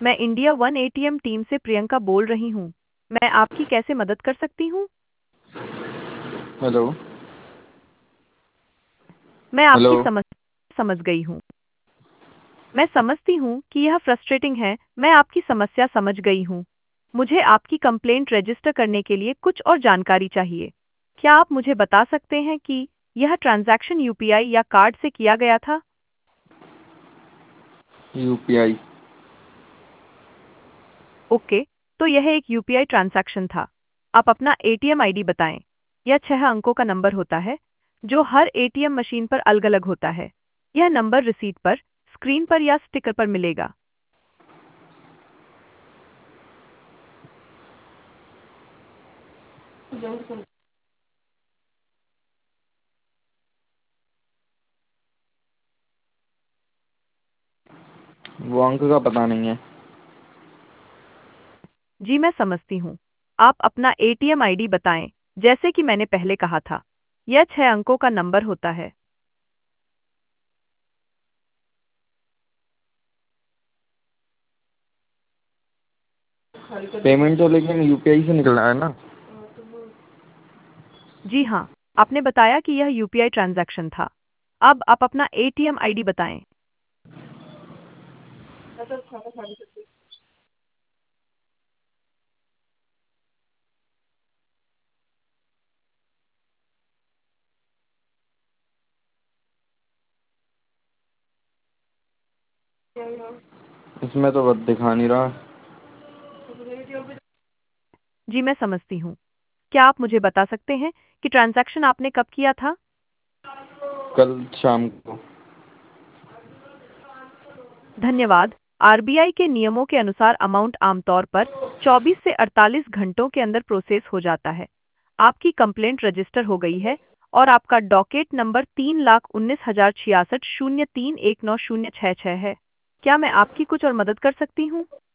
मैं India one ATM team से प्रियंका बोल रही हूँ। मैं आपकी कैसे मदद कर सकती हूँ? हेलो। मैं हेलो। आपकी समस्या समझ गई हूँ। मैं समझती हूँ कि यह फ्रस्ट्रेटिंग है। मैं आपकी समस्या समझ गई हूँ। मुझे आपकी कंप्लेंट रजिस्टर करने के लिए कुछ और जानकारी चाहिए। क्या आप मुझे बता सकते हैं कि यह ट्रांजैक्शन यूपीआई या कार्ड से किया गया था? यूपीआई। ओके, तो यह एक यूपीआई ट्रांजैक्शन था। आप अपना एटीएम आईडी बताएं। यह 6 अंकों का नंबर होता है, जो हर एटीएम मशीन पर अलग-अलग होता है। यह नंबर रिसीट पर, स्क्रीन पर या स्टिकर पर मिलेगा। वो अंक का पता नहीं है। जी, मैं समझती हूँ। आप अपना एटीएम आईडी बताएं। जैसे कि मैंने पहले कहा था, यह 6 अंकों का नंबर होता है। पेमेंट तो लेकिन यूपीआई से निकल रहा है ना। जी हाँ, आपने बताया कि यह यूपीआई ट्रांजैक्शन था। अब आप अपना एटीएम आईडी बताएं। इसमें तो बस दिखा नहीं रहा। जी, मैं समझती हूँ। क्या आप मुझे बता सकते हैं कि ट्रांजैक्शन आपने कब किया था? कल शाम को। धन्यवाद। आरबीआई के नियमों के अनुसार अमाउंट आमतौर पर 24 से 48 घंटों के अंदर प्रोसेस हो जाता है। आपकी कंप्लेंट रजिस्टर हो गई है और आपका डॉकेट नंबर 3,19,066 031906 है। क्या मैं आपकी कुछ और मदद कर सकती हूँ?